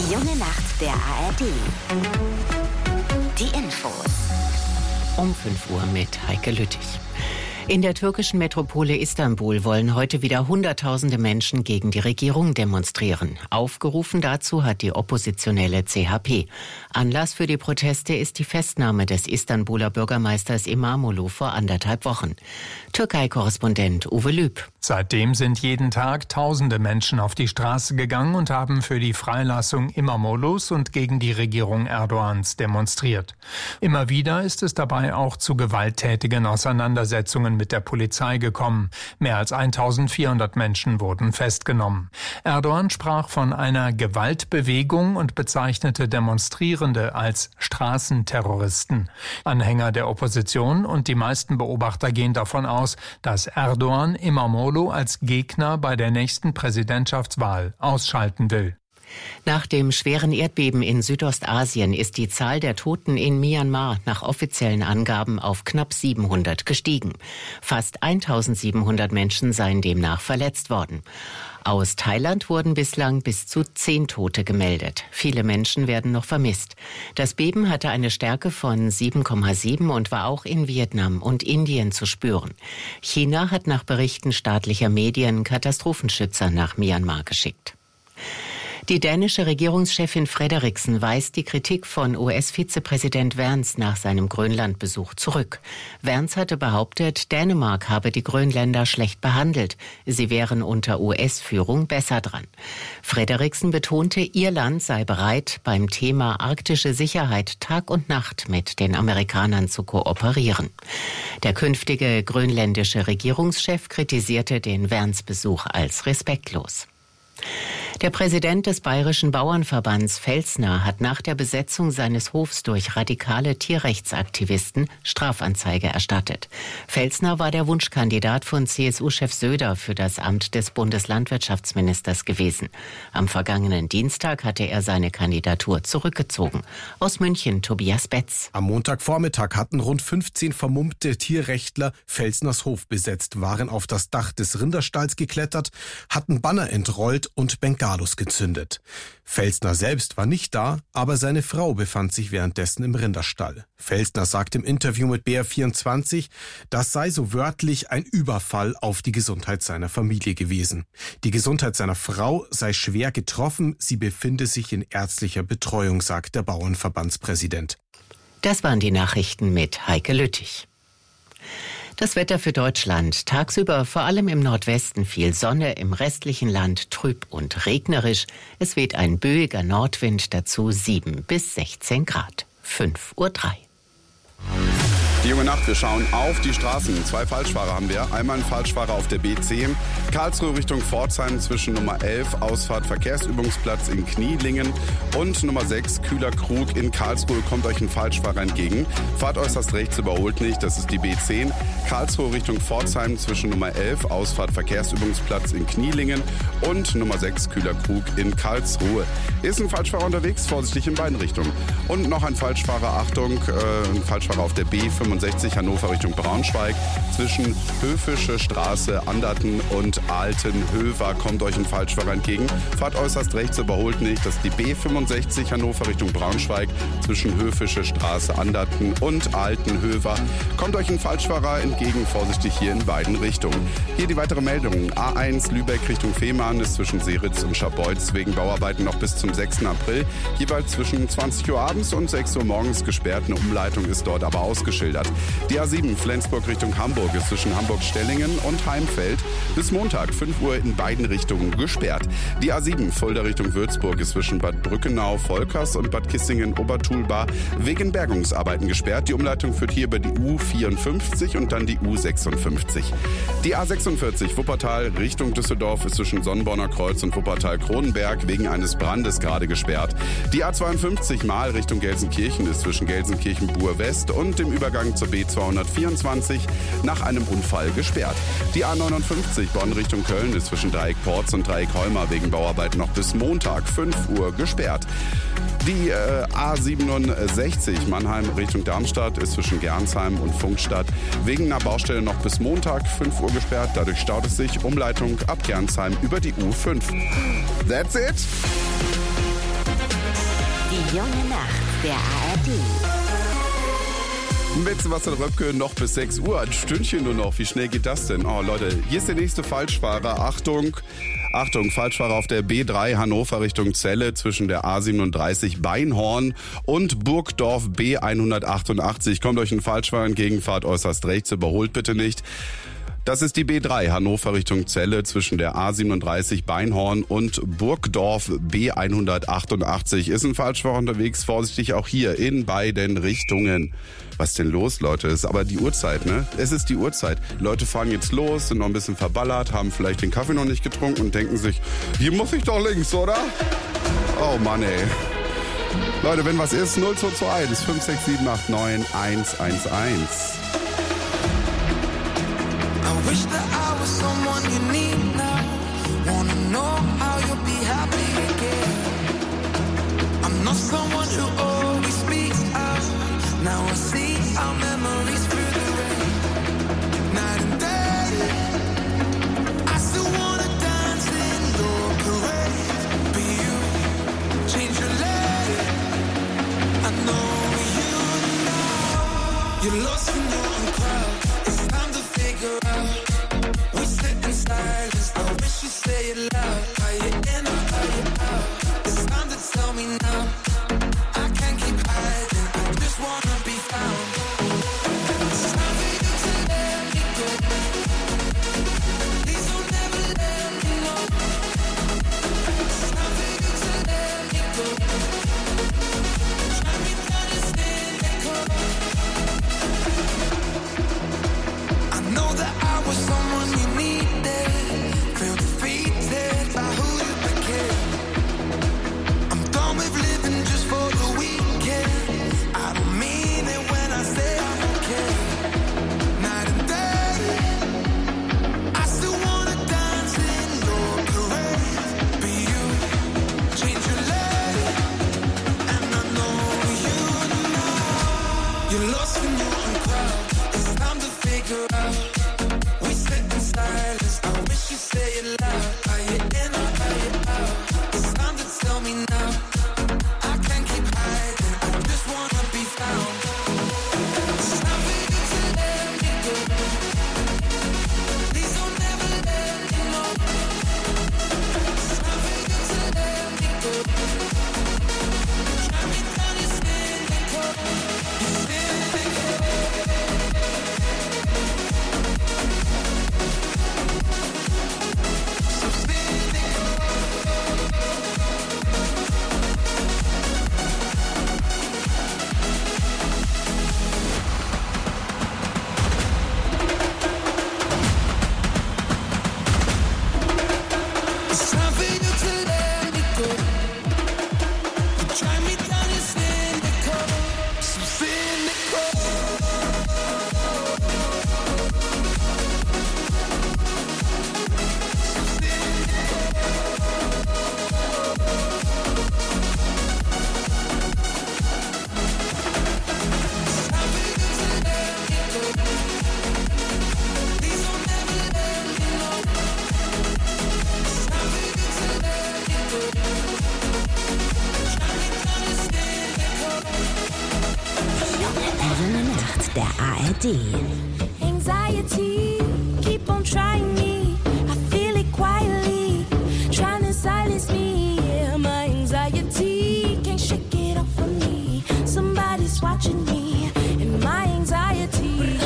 Die junge Nacht der ARD. Die Infos. Um 5 Uhr mit Heike Lüttich. In der türkischen Metropole Istanbul wollen heute wieder Hunderttausende Menschen gegen die Regierung demonstrieren. Aufgerufen dazu hat die oppositionelle CHP. Anlass für die Proteste ist die Festnahme des Istanbuler Bürgermeisters İmamoğlu vor 1,5 Wochen. Türkei-Korrespondent Uwe Lüb. Seitdem sind jeden Tag tausende Menschen auf die Straße gegangen und haben für die Freilassung İmamoğlu's und gegen die Regierung Erdogans demonstriert. Immer wieder ist es dabei auch zu gewalttätigen Auseinandersetzungen mit der Polizei gekommen. Mehr als 1400 Menschen wurden festgenommen. Erdogan sprach von einer Gewaltbewegung und bezeichnete Demonstrierende als Straßenterroristen. Anhänger der Opposition und die meisten Beobachter gehen davon aus, dass Erdogan İmamoğlu als Gegner bei der nächsten Präsidentschaftswahl ausschalten will. Nach dem schweren Erdbeben in Südostasien ist die Zahl der Toten in Myanmar nach offiziellen Angaben auf knapp 700 gestiegen. Fast 1700 Menschen seien demnach verletzt worden. Aus Thailand wurden bislang bis zu 10 Tote gemeldet. Viele Menschen werden noch vermisst. Das Beben hatte eine Stärke von 7,7 und war auch in Vietnam und Indien zu spüren. China hat nach Berichten staatlicher Medien Katastrophenschützer nach Myanmar geschickt. Die dänische Regierungschefin Frederiksen weist die Kritik von US-Vizepräsident Vance nach seinem Grönlandbesuch zurück. Vance hatte behauptet, Dänemark habe die Grönländer schlecht behandelt. Sie wären unter US-Führung besser dran. Frederiksen betonte, ihr Land sei bereit, beim Thema arktische Sicherheit Tag und Nacht mit den Amerikanern zu kooperieren. Der künftige grönländische Regierungschef kritisierte den Vance-Besuch als respektlos. Der Präsident des Bayerischen Bauernverbands Felsner hat nach der Besetzung seines Hofs durch radikale Tierrechtsaktivisten Strafanzeige erstattet. Felsner war der Wunschkandidat von CSU-Chef Söder für das Amt des Bundeslandwirtschaftsministers gewesen. Am vergangenen Dienstag hatte er seine Kandidatur zurückgezogen. Aus München Tobias Betz. Am Montagvormittag hatten rund 15 vermummte Tierrechtler Felsners Hof besetzt, waren auf das Dach des Rinderstalls geklettert, hatten Banner entrollt und Bengalos gezündet. Felsner selbst war nicht da, aber seine Frau befand sich währenddessen im Rinderstall. Felsner sagt im Interview mit BR24, das sei so wörtlich ein Überfall auf die Gesundheit seiner Familie gewesen. Die Gesundheit seiner Frau sei schwer getroffen, sie befinde sich in ärztlicher Betreuung, sagt der Bauernverbandspräsident. Das waren die Nachrichten mit Heike Lüttich. Das Wetter für Deutschland. Tagsüber vor allem im Nordwesten viel Sonne, im restlichen Land trüb und regnerisch. Es weht ein böiger Nordwind, dazu 7 bis 16 Grad. 5:03 Uhr. Die junge Nacht, wir schauen auf die Straßen. 2 Falschfahrer haben wir. Einmal ein Falschfahrer auf der B10, Karlsruhe Richtung Pforzheim zwischen Nummer 11, Ausfahrt Verkehrsübungsplatz in Knielingen und Nummer 6, Kühlerkrug in Karlsruhe kommt euch ein Falschfahrer entgegen. Fahrt äußerst rechts, überholt nicht, das ist die B10, Karlsruhe Richtung Pforzheim zwischen Nummer 11, Ausfahrt Verkehrsübungsplatz in Knielingen und Nummer 6, Kühlerkrug in Karlsruhe. Ist ein Falschfahrer unterwegs, vorsichtig in beiden Richtungen. Und noch ein Falschfahrer, Achtung, ein Falschfahrer auf der B65 Hannover Richtung Braunschweig. Zwischen Höfische Straße, Anderten und Altenhöver kommt euch ein Falschfahrer entgegen. Fahrt äußerst rechts, überholt nicht. Das ist die B65 Hannover Richtung Braunschweig. Zwischen Höfische Straße, Anderten und Altenhöver kommt euch ein Falschfahrer entgegen. Vorsichtig hier in beiden Richtungen. Hier die weitere Meldung. A1 Lübeck Richtung Fehmarn ist zwischen Seritz und Scharbeutz wegen Bauarbeiten noch bis zum 6. April. Jeweils zwischen 20 Uhr abends und 6 Uhr morgens gesperrt. Eine Umleitung ist dort aber ausgeschildert. Die A7 Flensburg Richtung Hamburg ist zwischen Hamburg-Stellingen und Heimfeld bis Montag 5 Uhr in beiden Richtungen gesperrt. Die A7 Fulda Richtung Würzburg ist zwischen Bad Brückenau, Volkers und Bad Kissingen-Obertulba wegen Bergungsarbeiten gesperrt. Die Umleitung führt hier über die U54 und dann die U56. Die A46 Wuppertal Richtung Düsseldorf ist zwischen Sonnenborner Kreuz und Wuppertal-Kronenberg wegen eines Brandes gerade gesperrt. Die A52 Mahl Richtung Gelsenkirchen ist zwischen Gelsenkirchen-Buhr-West und dem Übergang zur B224 nach einem Unfall gesperrt. Die A59 Bonn Richtung Köln ist zwischen Dreieck Porz und Dreieck Holmer wegen Bauarbeiten noch bis Montag 5 Uhr gesperrt. Die A67 Mannheim Richtung Darmstadt ist zwischen Gernsheim und Funkstadt wegen einer Baustelle noch bis Montag 5 Uhr gesperrt. Dadurch staut es sich. Umleitung ab Gernsheim über die U5. That's it. Die junge Nacht der ARD. Mit Sebastian Röpke noch bis 6 Uhr. Ein Stündchen nur noch. Wie schnell geht das denn? Oh Leute, hier ist der nächste Falschfahrer. Achtung, Falschfahrer auf der B3 Hannover Richtung Celle zwischen der A37 Beinhorn und Burgdorf B188. Kommt euch ein Falschfahrer entgegen, fahrt äußerst rechts, überholt bitte nicht. Das ist die B3 Hannover Richtung Celle zwischen der A37 Beinhorn und Burgdorf B188. Ist ein Falschfahrer unterwegs, vorsichtig auch hier in beiden Richtungen. Was ist denn los, Leute? Das ist aber die Uhrzeit, ne? Es ist die Uhrzeit. Leute fahren jetzt los, sind noch ein bisschen verballert, haben vielleicht den Kaffee noch nicht getrunken und denken sich, hier muss ich doch links, oder? Oh Mann, ey. Leute, wenn was ist, 0221 56789 111. I wish that I was someone you need now. Wanna know how you'll be happy again. I'm not someone who always speaks out. Now I see our memories through the rain. Night and day, I still wanna dance in your parade. But you change your lane. I know you now. You're lost in your own crowd. It's time to figure out. We sit in silence. I wish you say it loud. Are you in or are you out? It's time to tell me now. I can't keep hiding. I just wanna be found. It's time for you to let me go. Please don't ever let me know. It's time for you to let me go. Try me down and stand and cold. I know that I was someone you needed. Feel defeated by who you became. I'm done with living just for the weekend. I don't mean it when I say I'm okay. Night and day, I still wanna dance in your parade. But you change your lane, and I know you now. You're lost in your own crowd. It's time to figure out. We sit in silence. I wish you say it loud. Are you in or are you out? It's time to tell me now. I can't keep hiding. I just wanna be found. It's time for you to let me go. Please don't ever let me know. It's time for you to let me go. Try me down, you're standing cold. You're standing cold. So standing It's time for you to let me go. You try me down, you're cynical. So cynical. It's time for you to let me go. Please don't ever let me know. It's time for you to let me go. Try me down, you're cynical. Junge Nacht der ARD. Anxiety, keep on trying me. I feel it quietly, trying to silence me. Yeah, my anxiety can't shake it off of me. Somebody's watching me, and my anxiety.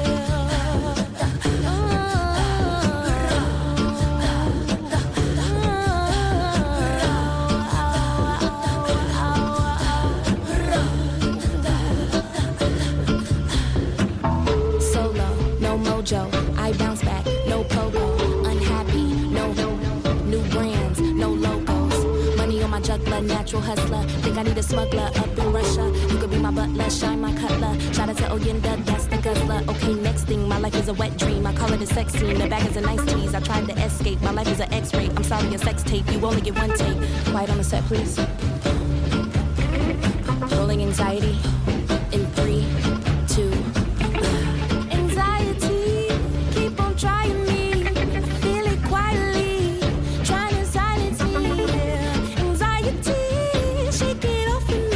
Solo, no mojo. I bounce back, no pogo. Unhappy, no new brands, no logos. Money on my juggler, natural hustler. Think I need a smuggler up in Russia. You could be my butler, shine my cutler. Shout out to Oyenda, that's the guzzler. Okay, next thing, my life is a wet dream. I call it a sex scene. The bag is a nice tease. I tried to escape. My life is an X-ray. I'm sorry, a sex tape. You only get one take. Quiet on the set, please. Rolling anxiety in 3, 2. Anxiety, keep on trying me. I feel it quietly, trying to silence me. Anxiety, shake it off of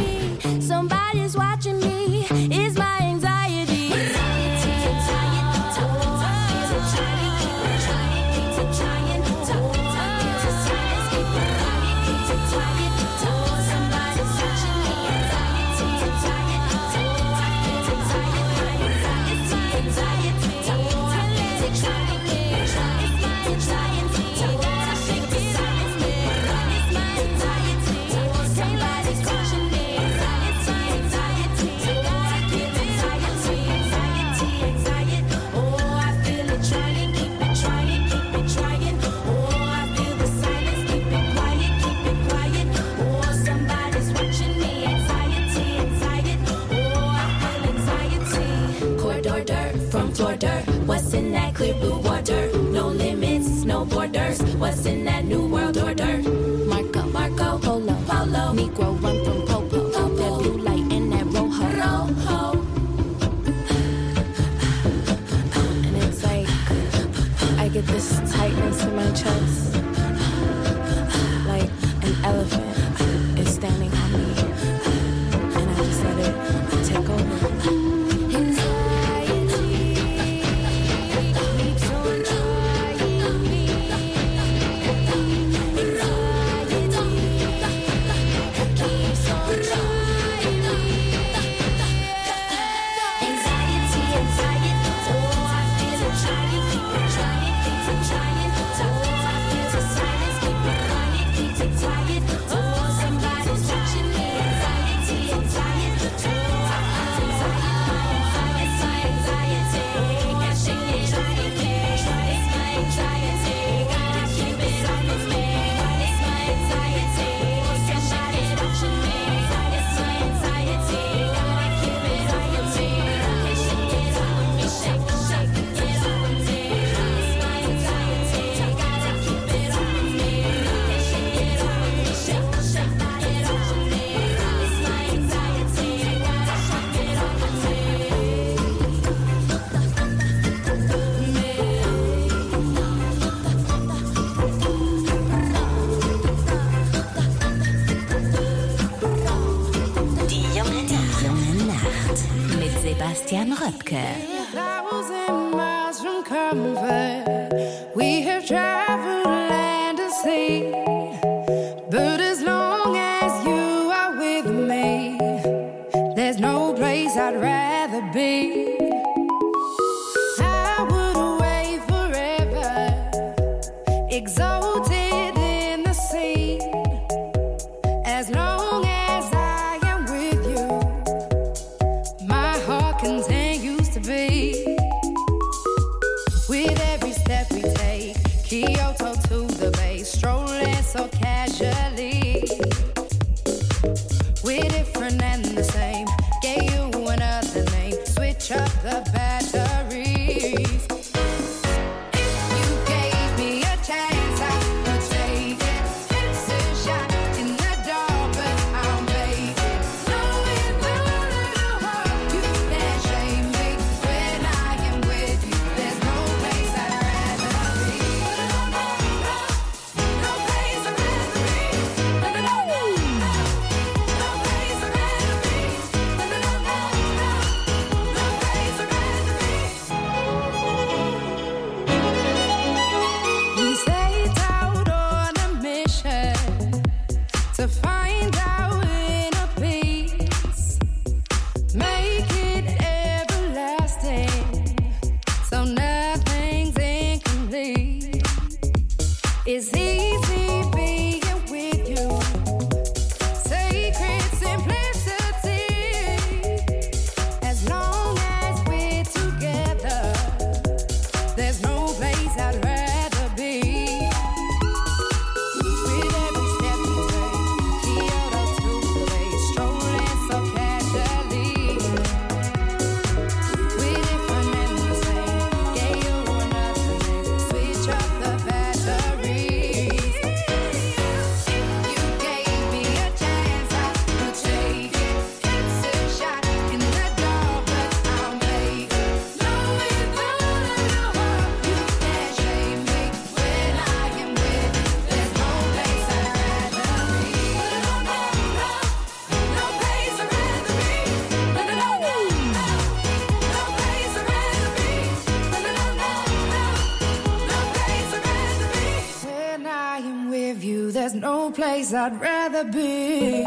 this tightness in my chest, like an elephant is standing on me, and I just let it take over. Sebastian Röpke. 1,000 miles from comfort, we have traveled land and sea. But as long as you are with me, there's no place I'd rather be. I would away forever, exalted in the sea. As long as I am with you, my heart continues to beat. With every step we take, Kyoto to the bay, strolling so casually. We're different and the same, gave you another name, switch up the batteries. If you gave me a chance, I would take it. It's a shot in the dark, but I'll make it. Knowing the heart, you can't shame me. When I am with you, there's no place I'd rather be. No place I'd rather be. No place I'd rather be. No place I'd rather be. We set out on a mission to find our inner peace, make it everlasting, so nothing's incomplete. It's easy being with you, sacred simplicity. As long as we're together, there's no place I'd rather be. With every step we take, Kyoto to the bay, strolling so casually. We're different and the same, gave you another name, switch up the batteries. If you gave me a chance, I would take it. It's a shot in the dark, but I'll make it. Knowing the heart, you can't shame me. When I am with you, there's no place I'd rather be. No place I'd rather be. No place I'd rather be. No place I'd rather be. When I am with you, there's no place I'd rather be.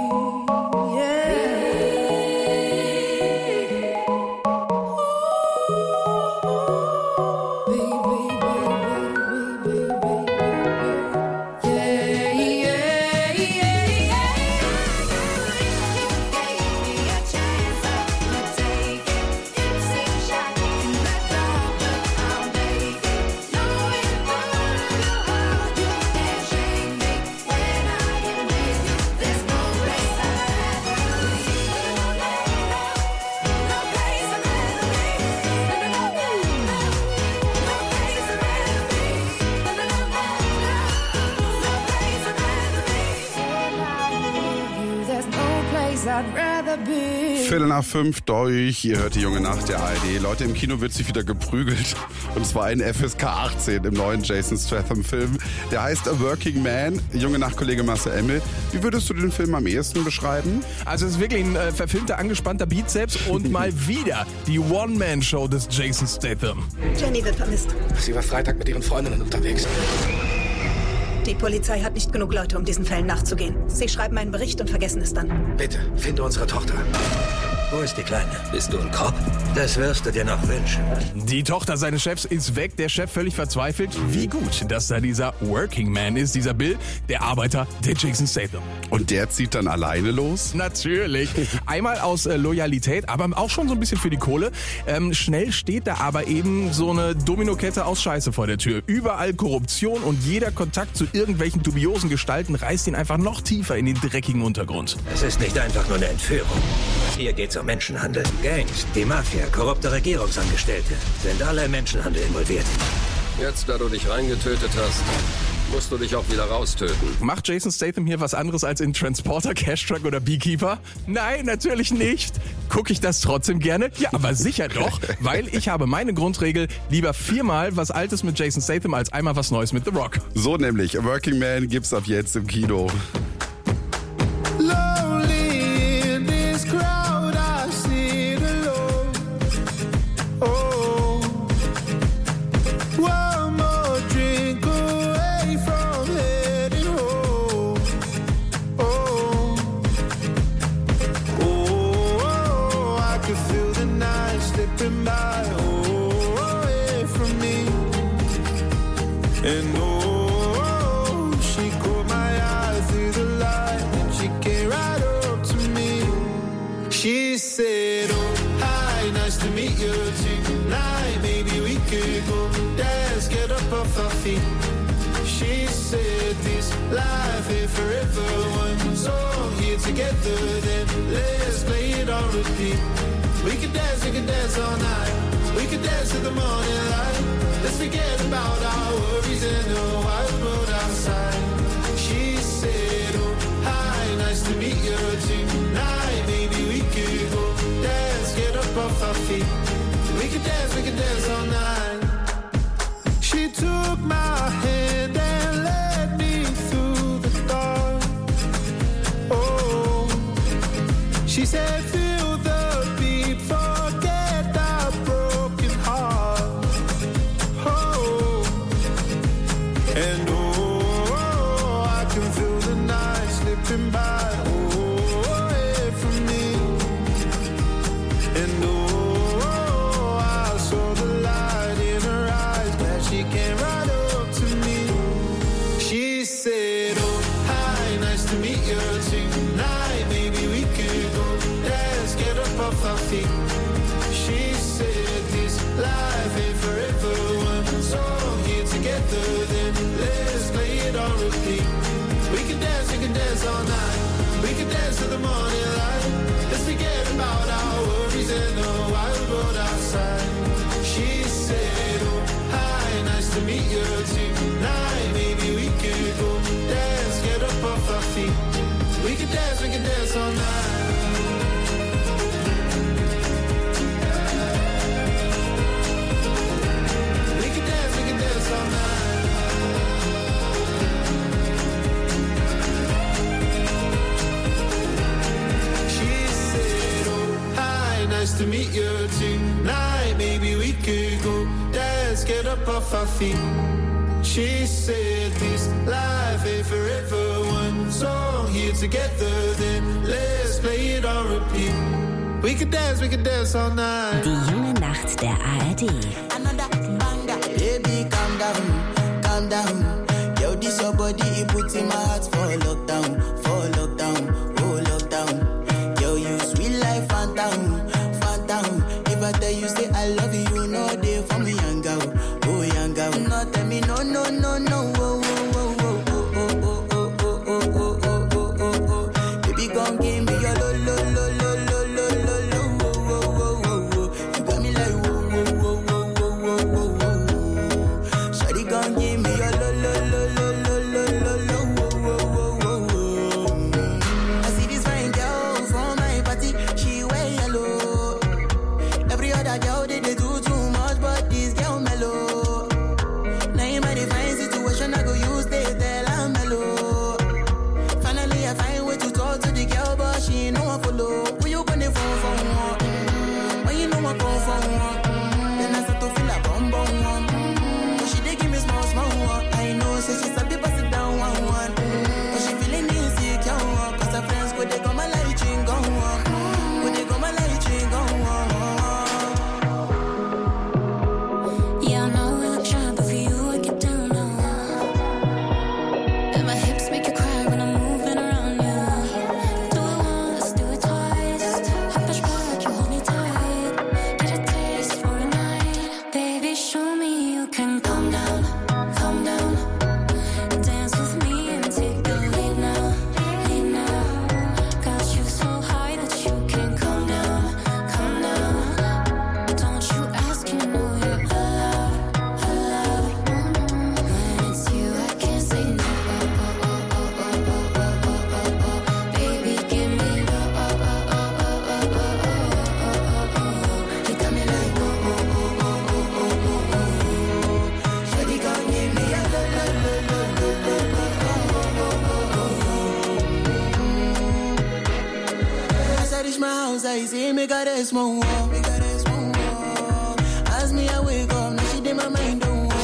I'd rather be. 4:45 durch, ihr hört die Junge Nacht der ARD. Leute, im Kino wird sich wieder geprügelt. Und zwar ein FSK 18 im neuen Jason Statham-Film. Der heißt A Working Man. Junge Nacht-Kollege Marcel Emmel. Wie würdest du den Film am ehesten beschreiben? Also es ist wirklich ein verfilmter, angespannter Bizeps und mal wieder die One-Man-Show des Jason Statham. Jenny wird vermisst. Sie war Freitag mit ihren Freundinnen unterwegs. Die Polizei hat nicht genug Leute, um diesen Fällen nachzugehen. Sie schreiben einen Bericht und vergessen es dann. Bitte, finde unsere Tochter. Wo ist die Kleine? Bist du ein Cop? Das wirst du dir noch wünschen. Die Tochter seines Chefs ist weg, der Chef völlig verzweifelt. Wie gut, dass da dieser Working Man ist, dieser Bill, der Arbeiter, der Jason Statham. Und der zieht dann alleine los? Natürlich. Einmal aus Loyalität, aber auch schon so ein bisschen für die Kohle. Schnell steht da aber eben so eine Dominokette aus Scheiße vor der Tür. Überall Korruption und jeder Kontakt zu irgendwelchen dubiosen Gestalten reißt ihn einfach noch tiefer in den dreckigen Untergrund. Es ist nicht einfach nur eine Entführung. Hier geht's um Menschenhandel. Gangs, die Mafia, korrupte Regierungsangestellte sind alle im Menschenhandel involviert. Jetzt, da du dich reingetötet hast, musst du dich auch wieder raustöten. Macht Jason Statham hier was anderes als in Transporter, Cash Truck oder Beekeeper? Nein, natürlich nicht. Gucke ich das trotzdem gerne? Ja, aber sicher doch, weil ich habe meine Grundregel, lieber 4-mal was Altes mit Jason Statham als einmal was Neues mit The Rock. So nämlich, A Working Man gibt's ab jetzt im Kino. And oh, she caught my eye through the light and she came right up to me. She said, oh, hi, nice to meet you tonight. Maybe we could go dance, get up off our feet. She said, this life ain't forever. One song here together, then let's play it on repeat. We could dance all night. We could dance to the morning light. Let's forget about our worries in the wild world outside. She said, oh, hi, nice to meet you tonight. Maybe we could go dance, get up off our feet. We could dance all night. She took my hand and led me through the dark. Oh, she said, feel the beat, forget our broken heart. And oh, I can feel the night slipping by, away from me. And oh, I saw the light in her eyes, that she came right up to me. She said, oh, hi, nice to meet you tonight. Maybe we could go dance, get up off our feet. She said, this life ain't forever. One song here together, then let's play it on repeat. We can dance all night. We can dance to the morning light. Let's forget about our worries in the wild world outside. She said, oh, hi, nice to meet you tonight. Maybe we could go dance, get up off our feet. We can dance all night. We can dance all night. She said, oh, hi, nice to meet you tonight. Maybe we could go dance, get up off our feet. She said, this life ain't forever. One song here together, then let's play it on repeat. We could dance all night. Die junge Nacht der ARD. Another banger. Baby, calm down. Yo, this your body, it puts in my heart for lockdown, oh lockdown. Yo, you sweet life, phantom. If I tell you say I love you, you know they for me, young girl, oh young girl. No, tell me no, oh, oh. Baby, gon' give me your lo. You got me like whoa. Shawty gon' give me your lo. outside, say make her rest more. As me I wake up, now she did my mind don't walk.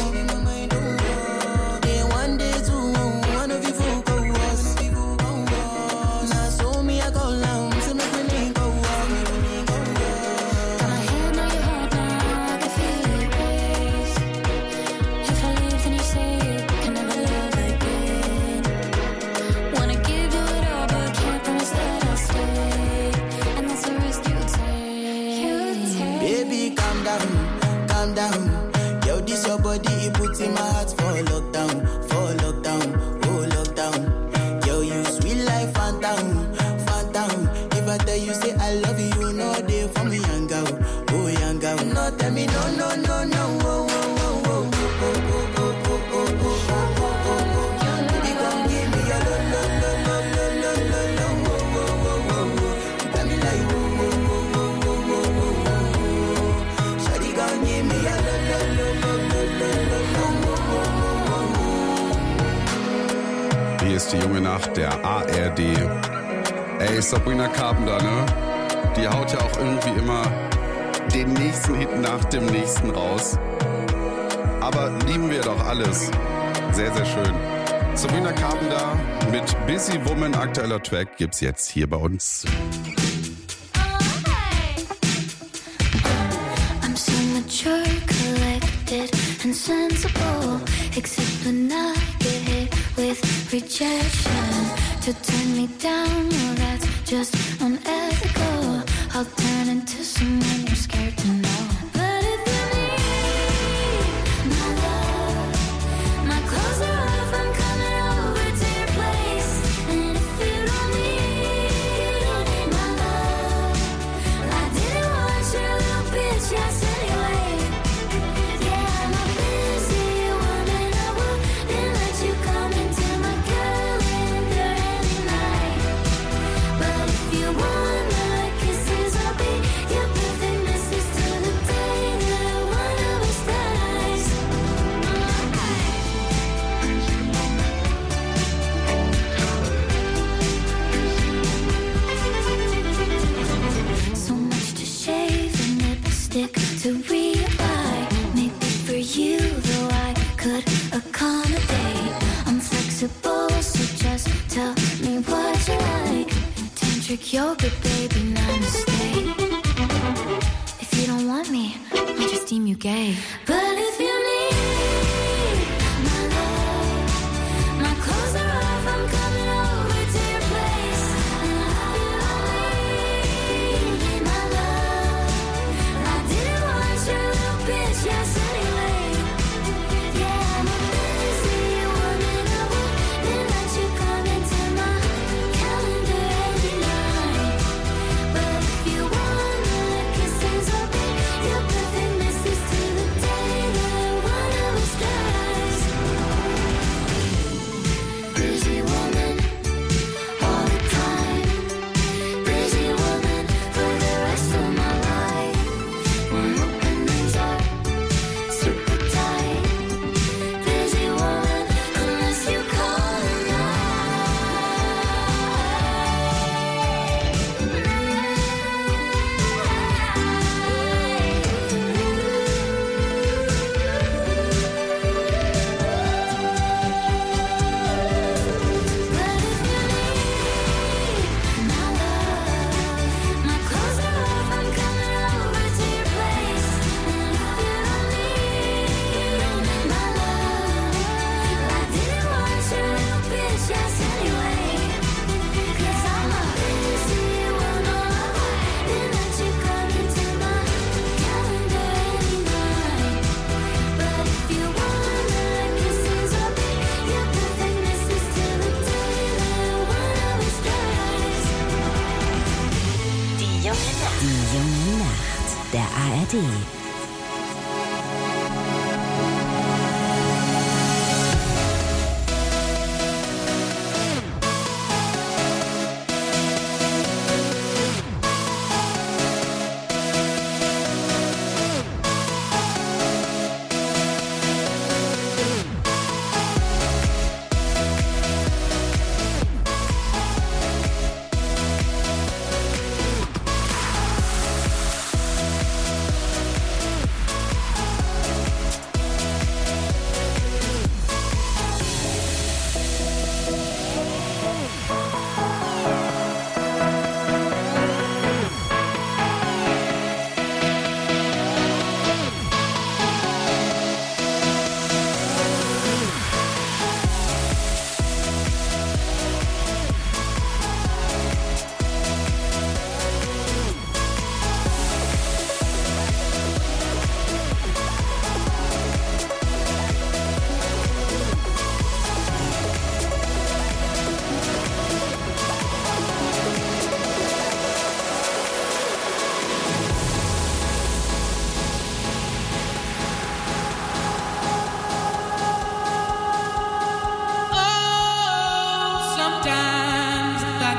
Then one day two, one of you focus. Now so me I call now, say make me link go walk. Got my hand on your heart now, I can feel it race. If I leave, then you say you can never love again. Wanna give you it all, but can't promise that I'll stay. And that's the risk you take. Baby, calm down, calm down. Yo, this your body, it puts in my heart for lockdown, oh lockdown. Yo, you sweet life, phantom, phantom. If I tell you say I love you, you know they for me, young girl, oh young girl. No, tell me no, no, no, no, oh, oh, oh, oh, oh, oh, oh, oh, oh, oh, oh. Baby, come give me your lo, lo, lo, lo, lo, lo, lo, oh, oh, oh, oh, oh. You got me like, oh, oh, oh, oh, oh, oh, oh. Shawty, come give me your lo, lo, lo, lo, lo, lo, lo, oh, oh, oh, oh. Hier ist die junge Nacht der ARD. Ey, Sabrina Carpenter, ne? Die haut ja auch irgendwie immer den nächsten Hit nach dem nächsten raus. Aber lieben wir doch alles. Sehr, sehr schön. Sabrina Carpenter mit Busy Woman, aktueller Track, gibt's jetzt hier bei uns. I'm so mature, collected, and sensible. Except when I get hit with rejection. To turn me down, well that's just unethical. I'll turn into someone you're scared to know. But if you need my love, my clothes are off, I'm coming over to your place. And if you don't need my love, I didn't want your little bitch ass anyway. Yeah, I'm a busy woman, I wouldn't let you come into my calendar any night. But if you want my kisses, I'll be your perfect missus till the day that one of us dies. So much to shave and lipstick to reapply. Maybe for you, though I could accommodate. I'm flexible, so just tell me what you like. Tantric yoga, baby, namaste. If you don't want me, I'll just deem you gay. But if you need my love, my clothes are off, I'm coming over to your place. And if you don't need my love, I didn't want your little bitch ass anyway. Yeah, I'm a busy woman, I wouldn't let you come into my calendar any night. But if you want my kisses, I'll be your perfect missus till the day that one of us dies. Busy woman, all the time. Busy woman for the rest of my life. My openings are super tight. Busy woman, unless you call my clothes are off, I'm coming over to your place. And if you don't need my love, I didn't want your little bitch ass anyway. 'Cause I'm a busy woman, I wouldn't let you come into my calendar any night. But if you want my kisses, I'll be your perfect missus till the day that one of us dies. Die junge Nacht der ARD.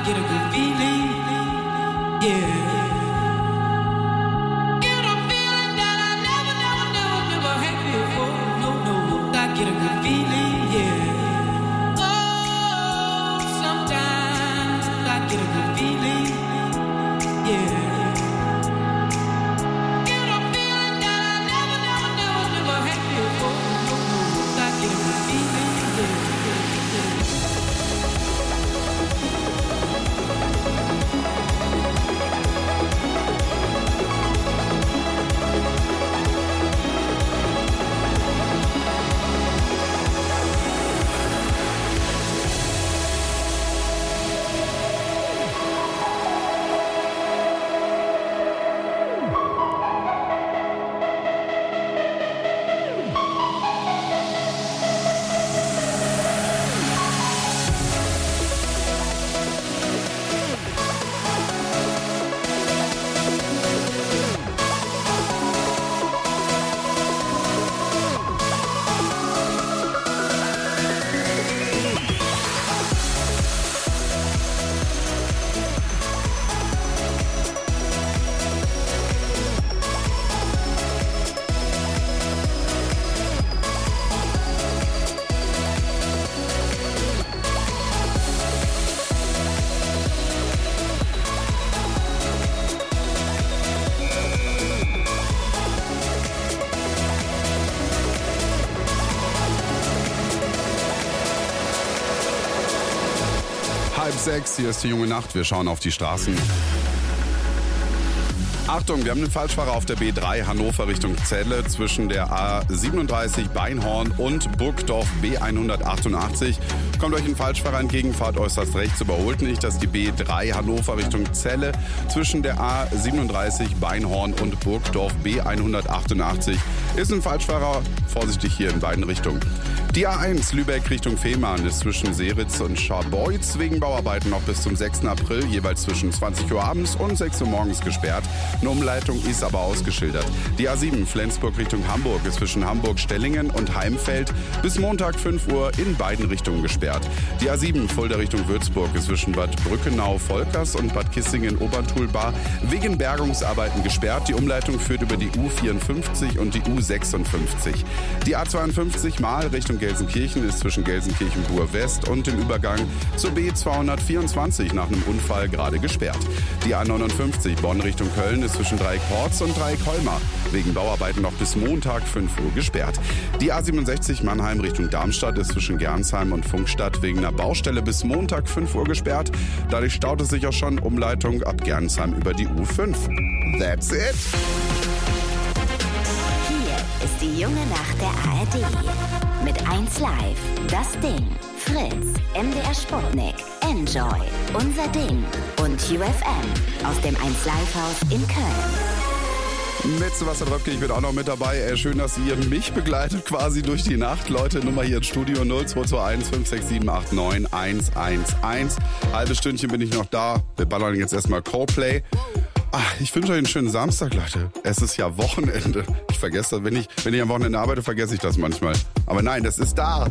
get a good feeling, yeah. Get a feeling that I never had before. No, I get a good feeling, yeah. Oh, sometimes I get a good feeling, yeah. Get a feeling that I never had before. No, I get a good feeling, yeah. Halb sechs, hier ist die junge Nacht. Wir schauen auf die Straßen. Achtung, wir haben einen Falschfahrer auf der B3 Hannover Richtung Celle zwischen der A37 Beinhorn und Burgdorf B188. Kommt euch ein Falschfahrer entgegen, fahrt äußerst rechts, überholt nicht. Das ist die B3 Hannover Richtung Celle zwischen der A37 Beinhorn und Burgdorf B188. Ist ein Falschfahrer, vorsichtig hier in beiden Richtungen. Die A1 Lübeck Richtung Fehmarn ist zwischen Seritz und Scharbeutz wegen Bauarbeiten noch bis zum 6. April, jeweils zwischen 20 Uhr abends und 6 Uhr morgens gesperrt. Eine Umleitung ist aber ausgeschildert. Die A7 Flensburg Richtung Hamburg ist zwischen Hamburg-Stellingen und Heimfeld bis Montag 5 Uhr in beiden Richtungen gesperrt. Die A7 Fulda Richtung Würzburg ist zwischen Bad Brückenau-Volkers und Bad Kissingen-Oberntulbar wegen Bergungsarbeiten gesperrt. Die Umleitung führt über die U54 und die U56. Die A52 Mahl Richtung Gelsenkirchen ist zwischen Gelsenkirchen-Bur-West und dem Übergang zur B224 nach einem Unfall gerade gesperrt. Die A59 Bonn Richtung Köln ist zwischen Dreieck-Porz und Dreieck-Holmar wegen Bauarbeiten noch bis Montag 5 Uhr gesperrt. Die A67 Mannheim Richtung Darmstadt ist zwischen Gernsheim und Funkstadt wegen einer Baustelle bis Montag 5 Uhr gesperrt. Dadurch staut es sich auch schon Umleitung ab Gernsheim über die U5. That's it. Hier ist die junge Nacht der ARD. Mit 1 Live, Das Ding, Fritz, MDR Sputnik, Enjoy, Unser Ding und UFM aus dem 1 Live Haus in Köln. Mit Sebastian Röpke, ich bin auch noch mit dabei. Schön, dass ihr mich begleitet quasi durch die Nacht. Leute, Nummer hier ins Studio 0221 567 89 111. Halbes Stündchen bin ich noch da. Wir ballern jetzt erstmal Coldplay. Ich wünsche euch einen schönen Samstag, Leute. Es ist ja Wochenende. Ich vergesse das. Wenn ich am Wochenende arbeite, vergesse ich das manchmal. Aber nein, das ist da.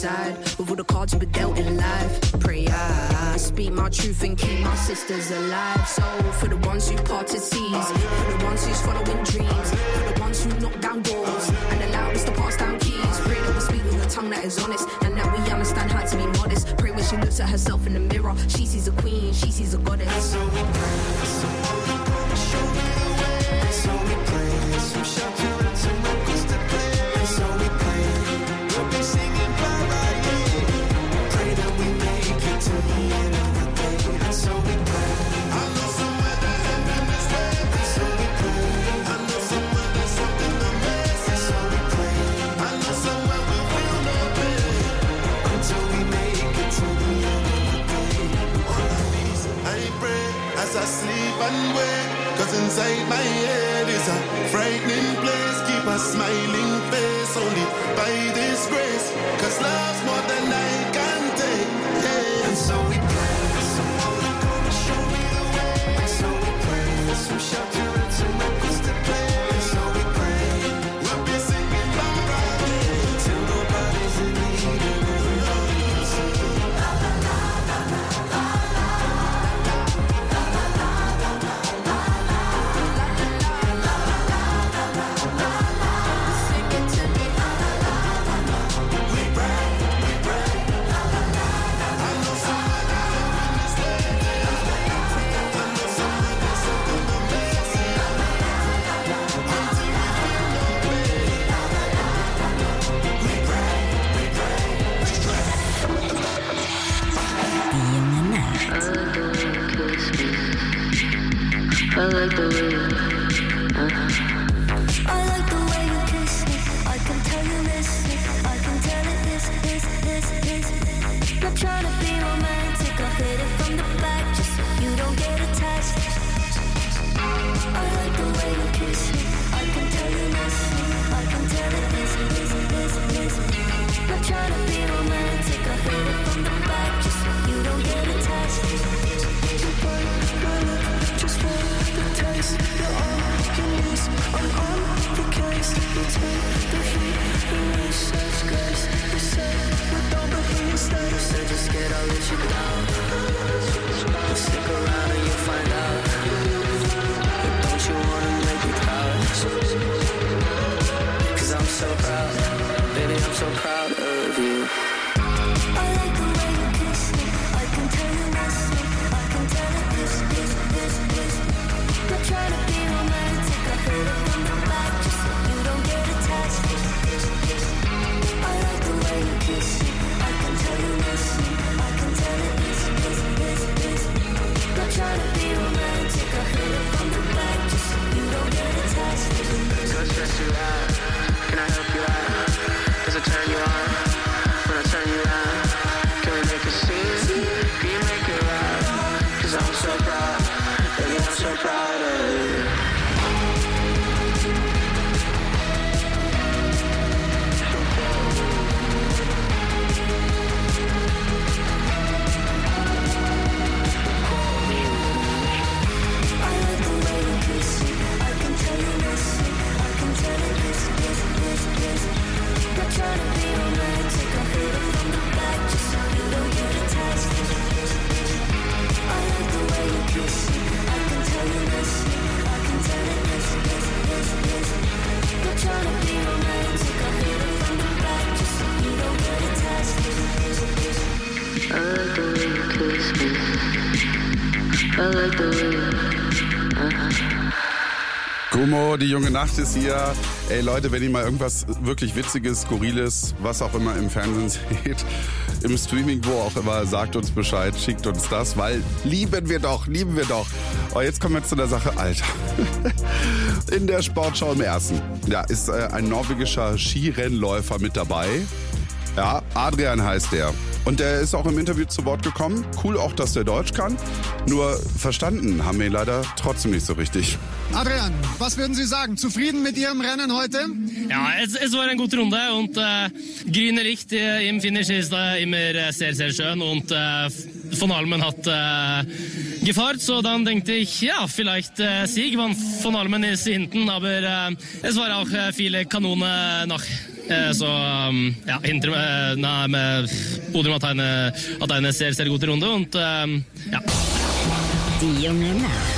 side with all the cards you were dealt in life. Pray I speak my truth and keep my sisters alive. So for the ones who parted seas, for the ones who's following dreams, for the ones who knock down doors and allow us to pass down keys. Pray that we speak with a tongue that is honest and that we understand how to be modest. Pray when she looks at herself in the mirror, she sees a queen, she sees a goddess. So we pray, so show me the way. So we pray, some shelter and some records to play. So we pray, we'll be singing bye-bye. Pray that we make it to the end of the day. And so we pray, I know somewhere that heaven is waiting. So we pray, I know somewhere there's something amazing. So we pray, I know somewhere we'll feel no pain until we make it to the end of the day. On our knees, I pray as I sleep and wake. Cause inside my head is a frightening place. Keep a smiling face only by this grace. Cause love's more than I can take. Yeah. And so we pray for someone to come and show me the way. And so we pray for some shelter and some records to play. And so we pray we'll be singing bye-bye till nobody's in need and everybody can sing. La la la la la la la. I like the way you, I like the way you kiss me. I can tell you miss me. I can tell it is. Not trying to be romantic. I hit it from the back just so you don't get attached. I like the way you kiss me. I can tell you miss me. I can tell it is. Not trying to be romantic. I hit it from the back just so you don't get attached. Just for the taste, you're all you need. I'm on the case. You take the heat, you need such grace. You say we don't believe instead. You said you're scared I'll let you down. But stick around and you'll find out. But don't you wanna make me proud? Cause I'm so proud, baby, I'm so proud of you. I like the way you kiss me. I can tell you miss me. I can tell it is. Not trying to be romantic. I hit it from the back just so you don't get attached. I like the way you kiss me. I can tell you miss me. I can tell it is. Not trying to be romantic. I hit it from the back just so you don't get attached. So stress you out. Can I help you out? Does it turn you on? When I turn you on, can we make a scene? Can you make it right? Cause I'm so proud, baby, I'm so proud of you. I like the way you kiss me. I can tell you miss me. I can tell it is. Not trying to be romantic. I hit it from the back just so you don't get attached. I like the way you kiss me. I can tell you miss me. I can tell it is. Not trying to be romantic. I hit it from the back just so you don't get attached. I like the way you kiss me. I like the way you. Gummo, die junge Nacht ist hier. Ey Leute, wenn ihr mal irgendwas wirklich Witziges, Skurriles, was auch immer im Fernsehen seht, im Streaming, wo auch immer, sagt uns Bescheid, schickt uns das, weil lieben wir doch. Oh, jetzt kommen wir zu der Sache, Alter. In der Sportschau im Ersten, ja, ist ein norwegischer Skirennläufer mit dabei. Ja, Adrian heißt der. Und der ist auch im Interview zu Wort gekommen. Cool auch, dass der Deutsch kann. Nur verstanden haben wir ihn leider trotzdem nicht so richtig. Adrian, was würden Sie sagen? Zufrieden mit Ihrem Rennen heute? Ja, es war eine gute Runde und grüne Licht im Finish ist immer sehr, sehr schön und von Almen hat gefahrt, so dann denke ich, ja, vielleicht Sieg, von Almen ist hinten, aber es war auch viele Kanonen nach Så ja, hinter med Bodrum att eine sehr gute Runde und ja. Die junge Nacht.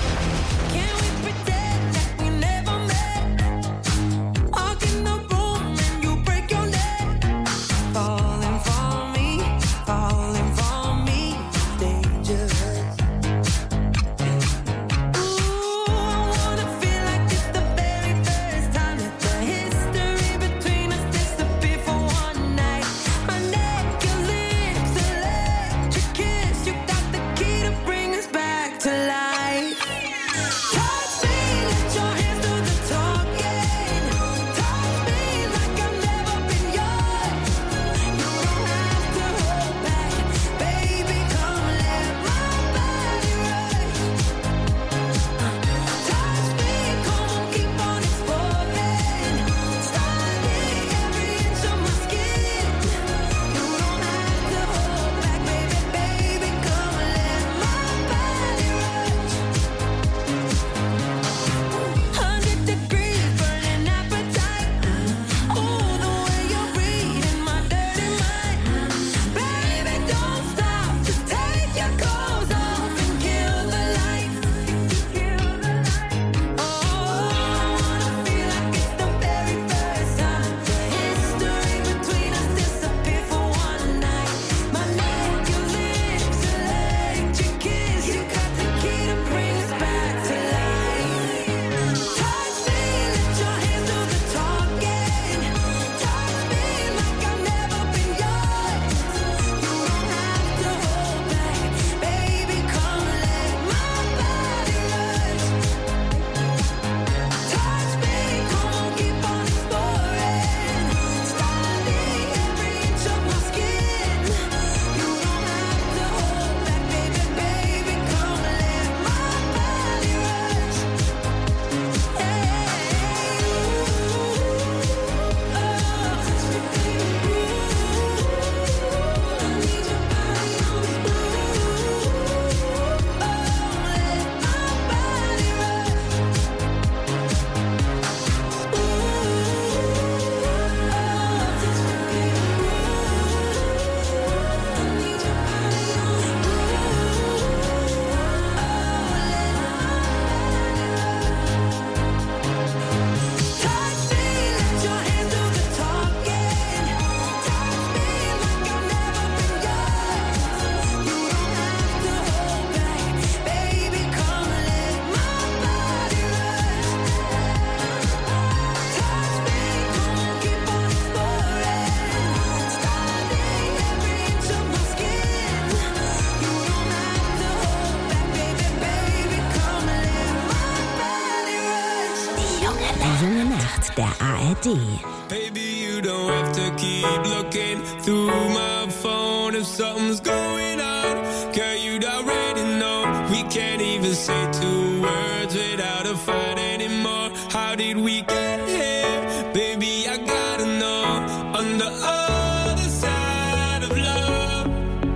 der ARD. Baby, you don't have to keep looking through my phone if something's going on. Girl, you'd already know. We can't even say two words without a fight anymore. How did we get here? Baby, I gotta know. On the other side of love,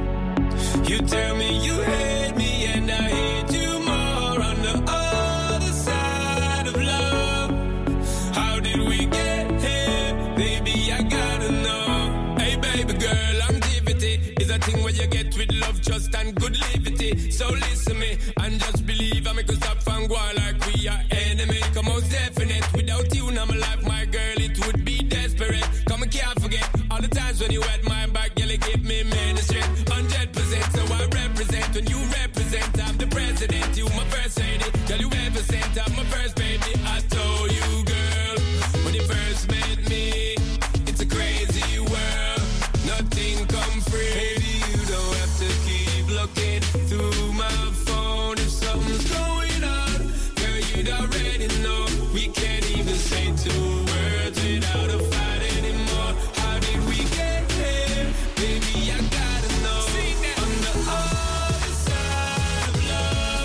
you tell me you hate me and I hate you more. On the other side of love, how did we get here? Baby, I gotta know. Hey baby girl, longevity is a thing where you get with love, trust and good liberty. So listen me and just believe I make us stop and go on like we are enemy. Come most definite, without you in my life, my girl, it would be desperate. Come, I can't forget all the times when you had my back, girl, you give me ministry 100%. So I represent when you represent. I'm the president, you my first lady. Girl, you ever sent, I'm my first baby. I told you, girl, when you first met me, it's a crazy world. Nothing come free. Baby, you don't have to keep looking through my phone if something's going on. Girl, you'd already know. We can't even say two words without a fight anymore. How did we get here? Baby, I gotta know. On the other side of love,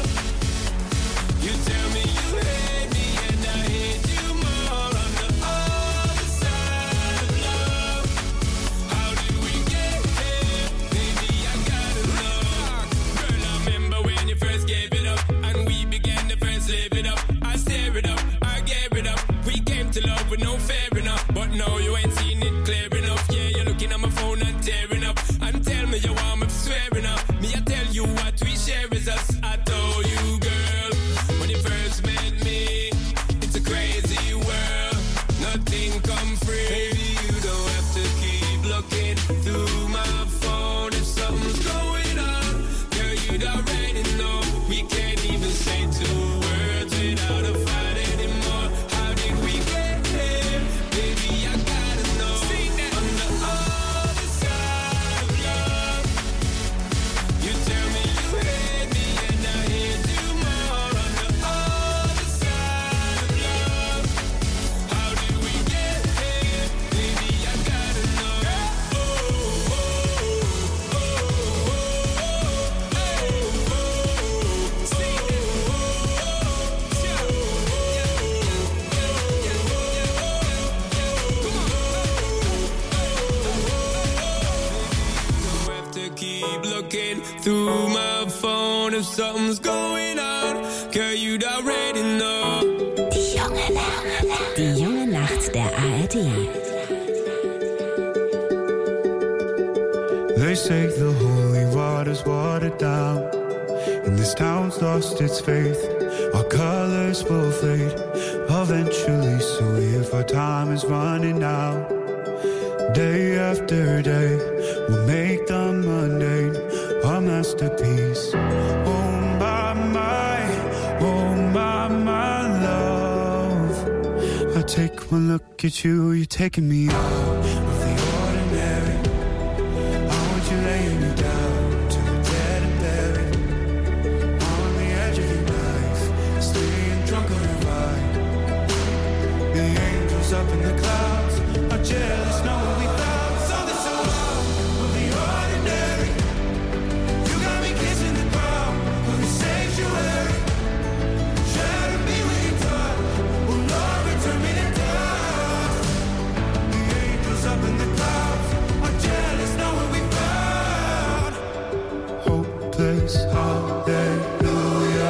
you tell me you hate me and I hate you more. On the other side of love, how did we get here? keep looking through my phone if something's going on. Girl, you'd already know. Die junge Nacht der ARD. They say the holy water's watered down, and this town's lost its faith. Our colors will fade eventually, so if our time is running out, day after day, we'll make the mundane our masterpiece. Oh my love, I take one look at you, you're taking me out of the ordinary. I want you laying me down to the dead and buried, on the edge of your knife, staying drunk on your ride. The angels up in the clouds are jealous, know what we found. Something so out of the ordinary. You got me kissing the ground of the sanctuary. Shatter me when you touch, oh Lord, return me to dust. The angels up in the clouds are jealous, know what we found. Hopeless, hallelujah.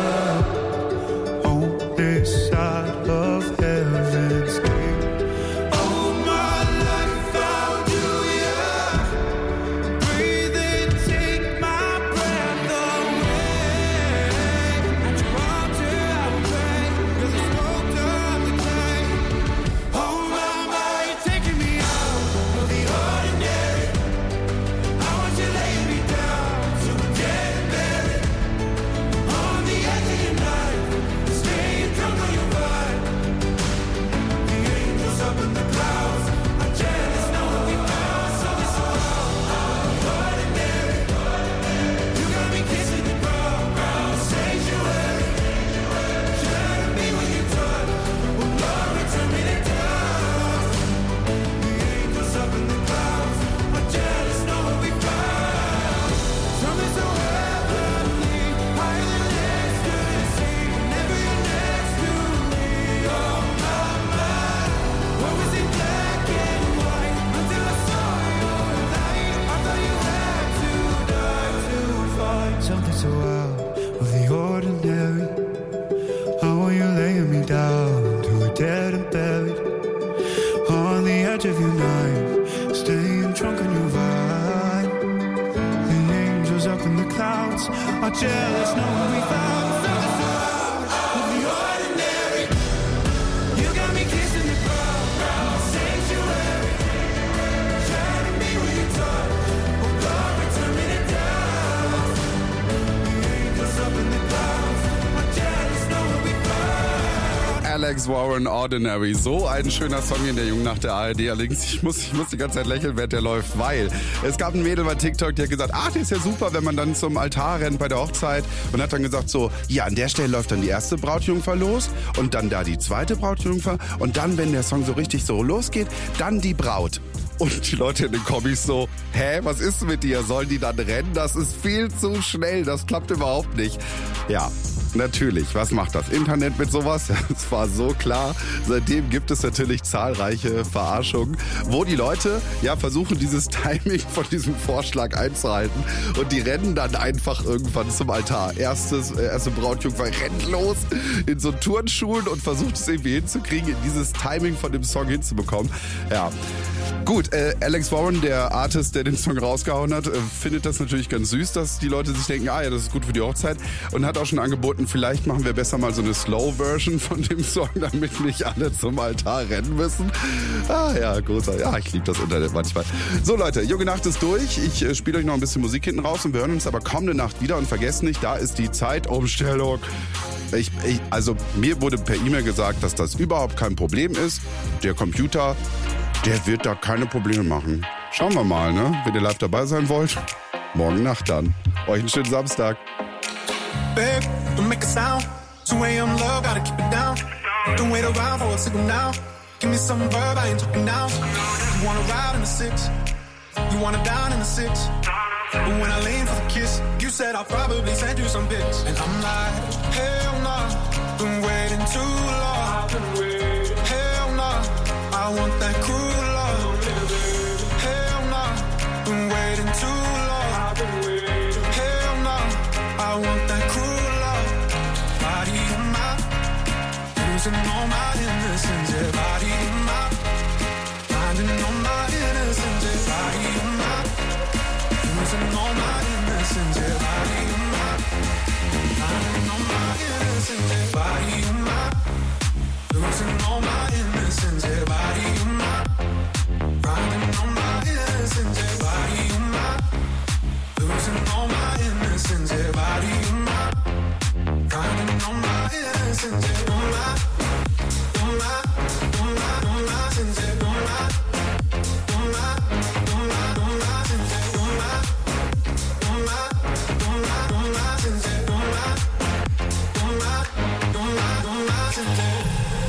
On this side of heaven's gate. Oh, my life found you, yeah. Breathe in, take my breath away. At your altar I will pray. You're the sculptor of the clay. Oh, my, you're taking me out of the ordinary. I want you laying me down to a dead and buried. On the edge of your knife, staying drunk on your vibe. The angels up in the clouds are jealous, know what we found. Something so out of the ordinary. You got me kissing the ground, sanctuary. Shatter me when you touch, oh Lord, return me to dust. The angels up in the clouds are jealous, know what we found. Something so heavenly, higher than ecstasy. Whenever you're next to me, oh my. What was in black and white until I saw your light? I thought you had to die to find something so out of the ordinary. How are you laying me down to a dead and buried? On the edge of your knife, staying drunk on your vine. The angels up in the clouds are jealous, know what we found. Something so out of the ordinary. You got me kissing the ground, sanctuary. Shatter me when you touch, oh Lord, return me to dust. The angels up in the clouds are jealous, know what we found. Alex Warren, Ordinary. So ein schöner Song in der Jungen Nacht der ARD. Allerdings, ich muss die ganze Zeit lächeln, während der läuft, weil es gab ein Mädel bei TikTok, die hat gesagt, ach, das ist ja super, wenn man dann zum Altar rennt bei der Hochzeit, und hat dann gesagt so, ja, an der Stelle läuft dann die erste Brautjungfer los und dann da die zweite Brautjungfer und dann, wenn der Song so richtig so losgeht, dann die Braut. Und die Leute in den Kommis so, hä, was ist mit dir? Sollen die dann rennen? Das ist viel zu schnell, das klappt überhaupt nicht. Ja, natürlich, was macht das Internet mit sowas? Es war so klar. Seitdem gibt es natürlich zahlreiche Verarschungen, wo die Leute ja versuchen, dieses Timing von diesem Vorschlag einzuhalten, und die rennen dann einfach irgendwann zum Altar. Erste Brautjungfer rennt los in so Turnschuhen und versucht es irgendwie hinzukriegen, dieses Timing von dem Song hinzubekommen. Ja. Gut, Alex Warren, der Artist, der den Song rausgehauen hat, findet das natürlich ganz süß, dass die Leute sich denken, ah ja, das ist gut für die Hochzeit, und hat auch schon angeboten, vielleicht machen wir besser mal so eine Slow-Version von dem Song, damit nicht alle zum Altar rennen müssen. Ah ja, großartig. Ja, ich liebe das Internet manchmal. So Leute, Junge Nacht ist durch. Ich spiele euch noch ein bisschen Musik hinten raus und wir hören uns aber kommende Nacht wieder, und vergesst nicht, da ist die Zeitumstellung. Also mir wurde per E-Mail gesagt, dass das überhaupt kein Problem ist. Der Computer, der wird da keine Probleme machen. Schauen wir mal, ne? Wenn ihr live dabei sein wollt, morgen Nacht dann. Euch einen schönen Samstag. Babe, don't make a sound. 2 a.m. love, gotta keep it down. Don't wait around for a signal now. Give me some verb, I ain't talking now. You wanna ride in the 6, you wanna dine in the 6. But when I lean for the kiss, you said I'll probably send you some pics. And I'm like, hell nah, been waiting too long. Hell nah, I want that cruel love. Hell nah, been waiting too long. Losing all my innocence, yeah, body in my. Finding all my innocence, yeah, body in my. Losing all my innocence, yeah, body in my. Finding all my innocence, yeah, body in my. Losing all my innocence, yeah, body in my. Finding all my innocence, yeah, body in my. Losing all my innocence, yeah, body in my. Finding all my innocence, yeah, all my, all my, all my, all my sins, yeah, all my, all my, all my, all my sins, yeah, all my, all my, all my, all my sins, yeah, all my, all my, all my, all my sins, yeah.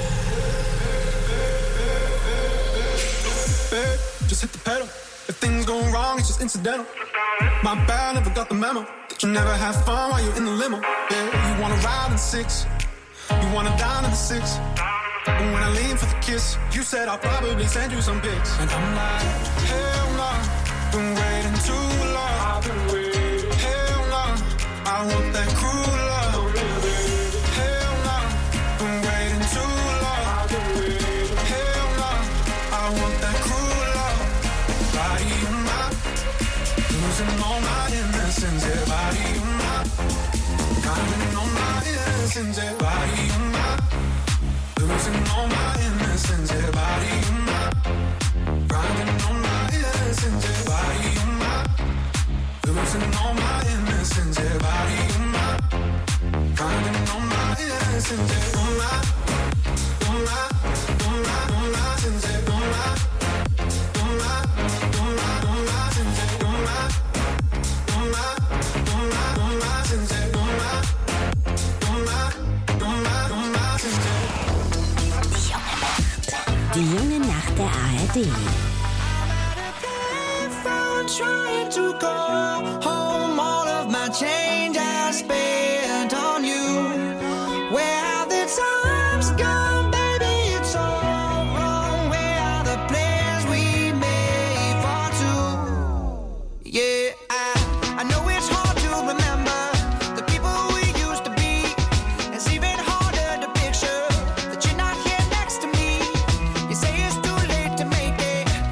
Babe, just hit the pedal. If things go wrong, it's just incidental. My bad, never got the memo. That you never have fun while you're in the limo. Yeah, you wanna ride in 6, you wanna dine in the 6. But when I lean for the kiss, you said I'll probably send you some pics. And I'm like, hell no, been waiting too long. I've been waiting. Hell no, I want that cruel love. Hell no, been waiting too long. I've been waiting. Hell no, I want that cruel love. Body in my, losing all my innocence, yeah, body in my. Finding all my innocence, yeah, body in my. Losing all my innocence, yeah, body in my. Finding all my innocence, yeah, body in my. Losing all my innocence, yeah, body in my. Finding all my innocence, yeah, all my, all my, all my, all my sins, yeah, all my, all my, all my, all my sins, yeah, all my, all my, all my, all my sins, yeah, all my, all my, all my, all my sins, yeah. Die junge Nacht der ARD. Trying to go home, all of my change I spent on you. Where have the times gone, baby? It's all wrong. Where are the plans we made for two? Yeah, I know it's hard to remember the people we used to be. It's even harder to picture that you're not here next to me. You say it's too late to make it.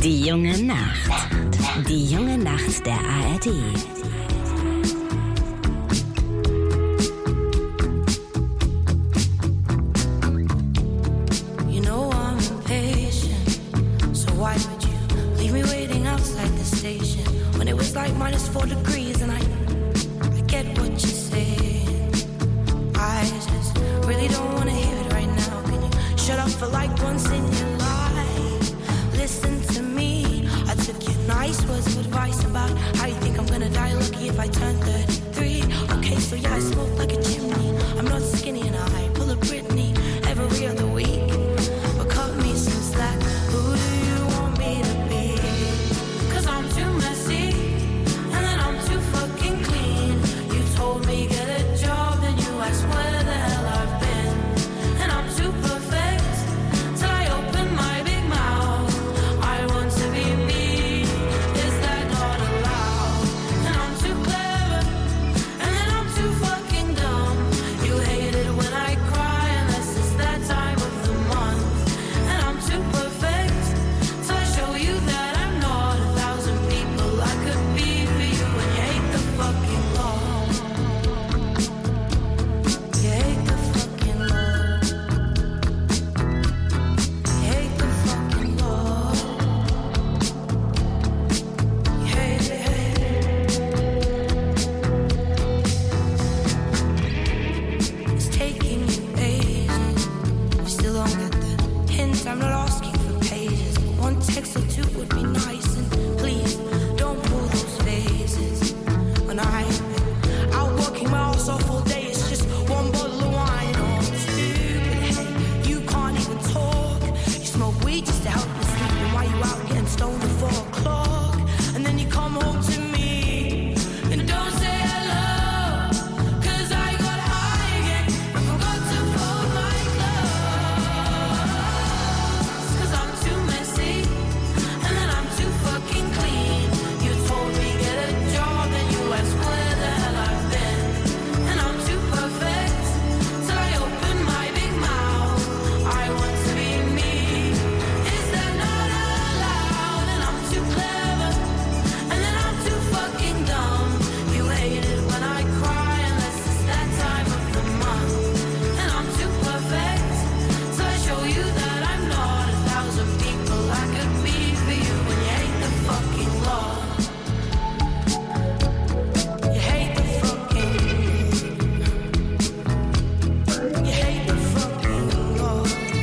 Die junge Nacht. Die junge Nacht der ARD. You know I'm impatient, so why would you leave me waiting outside the station when it was like -4 degrees and I get what you're saying. I just really don't want to hear it right now. Can you shut up for like once in your life? Listen to me. I took your nice words of advice about how you think I'm gonna die lucky if I turn 33. Okay, so yeah, I smoke like a chimney. I'm not skinny and I pull a Britney every other week. But cut me some slack. Who do you want me to be? 'Cause I'm too messy and then I'm too fucking clean. You told me get a job, then you asked where the hell I've been. And I'm too perfect till I open my big mouth. I want to be me. Is that not allowed? And I'm too clever and then I'm too fucking dumb. You hate it when I cry unless it's that time of the month. And I'm too perfect till I show you that I'm not 1,000 people I could be for you. And you hate the fucking law. You hate the fucking law. You hate the fucking law. You hate it, It's taking you ages. You still don't get the hint. I'm not asking for pages. But one text or two would be nice. And please don't pull those phases. When I've been out working my ass off all day, it's just one bottle of wine or two. But hey, you can't even talk. You smoke weed just to help you sleep. And while you out getting stoned at 4 o'clock, and then you come home to me and don't say hello. 'Cause I got high again and forgot to fold my clothes. 'Cause I'm too messy and then I'm too fucking clean. You told me get a job, then you asked where the hell I've been. And I'm too perfect till I open my big mouth. I want to be me. Is that not allowed? And I'm too clever and then I'm too fucking dumb. You hate it when I cry unless it's that time of the month. And I'm too perfect till I show you that I'm not 1,000 people I could be for you. And you hate the fucking law. You hate the fucking. You hate the fucking law.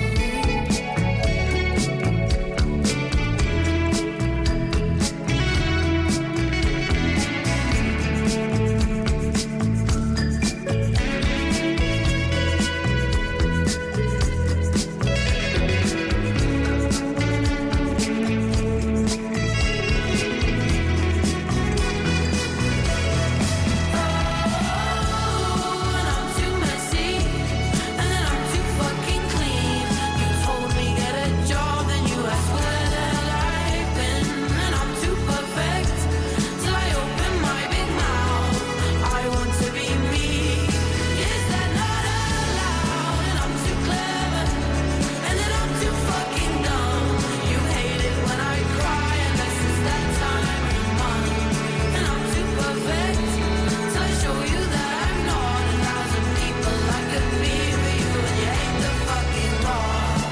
And I'm too messy and then I'm too fucking clean. You told me get a job, then you asked where the hell I've been. And I'm too perfect till I open my big mouth. I want to be me. Is that not allowed? And I'm too clever and then I'm too fucking dumb. You hate it when I cry unless it's that time of the month. And I'm too perfect till I show you that I'm not 1,000 people I could be for you. And you hate the fucking law.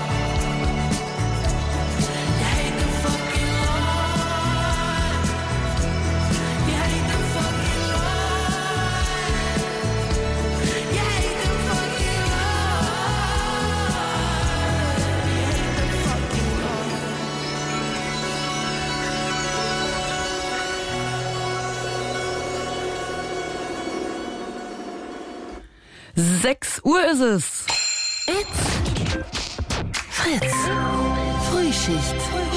You hate the fucking law. You hate the fucking law. You hate the fucking law. You hate the fucking law. 6 Uhr ist es. It's Fritz. Frühschicht.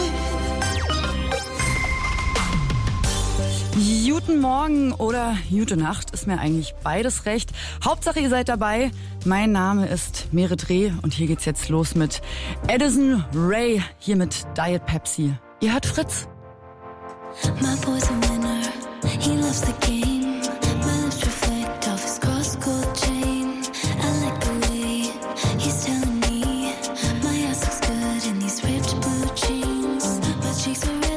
Guten Morgen oder gute Nacht, ist mir eigentlich beides recht. Hauptsache ihr seid dabei. Mein Name ist Merit Reh und hier geht's jetzt los mit Addison Rae, hier mit Diet Pepsi. Ihr hört Fritz. My boy's a winner, he loves the game. My lips reflect off his cross-gold chain. I like the way he's telling me my ass looks good in these ripped blue jeans. My cheeks are red.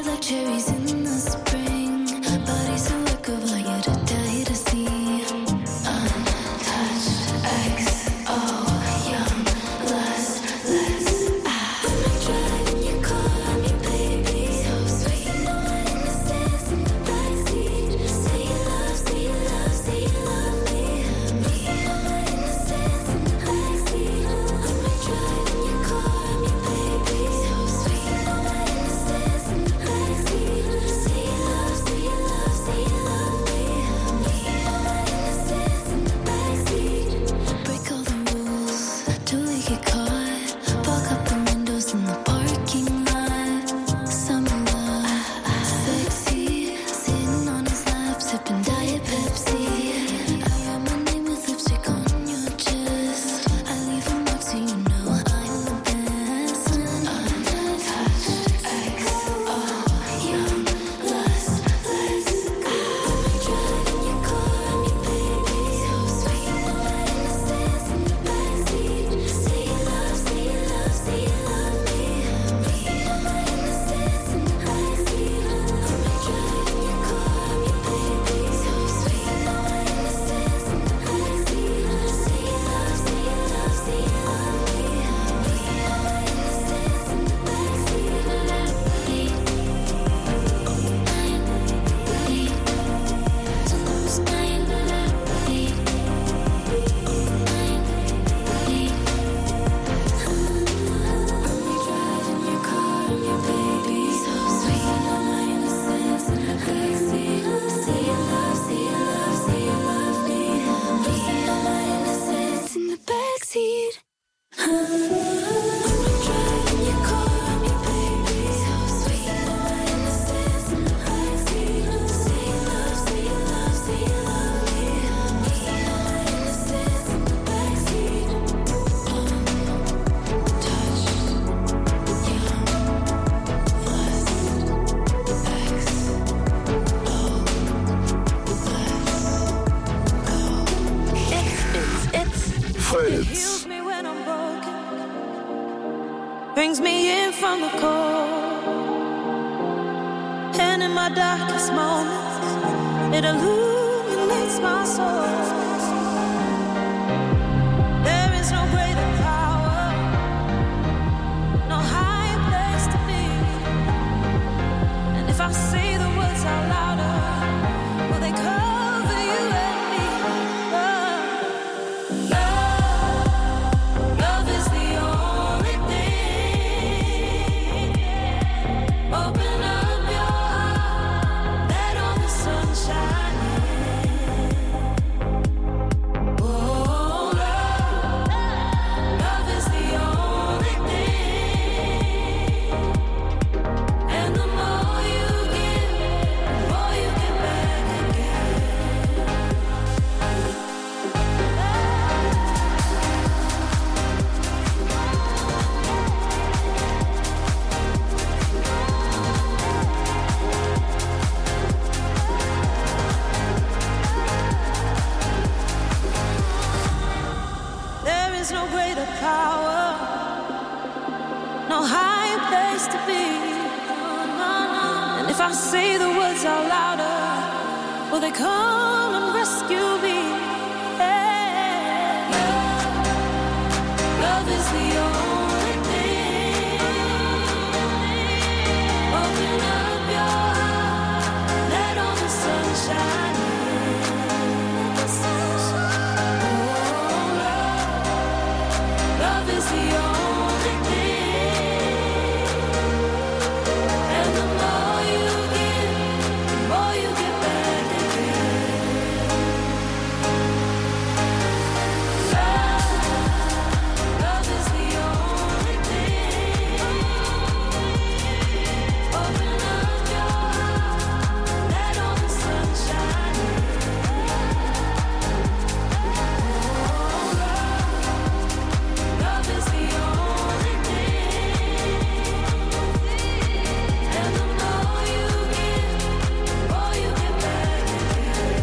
brings me in from the cold. And in my darkest moments, it illuminates my soul. There is no greater power, no higher place to be. And if I say the words out louder, will they cover you and me? Love is the only thing. Open up your heart, let all the sun shine in. Oh, love is the only thing. And the more you give, the more you get back again. There is no greater power, no higher place to be. And if I say the words out louder, will they come and rescue me? Yeah. Love is the only thing. Open up your heart, let all the sunshine in. Let the sunshine in. Love is the only thing. And the more you give, the more you get back again. Love is the only thing. Open up your heart, let all the sunshine in. Love is the only thing. And the more you give, the more you get back again.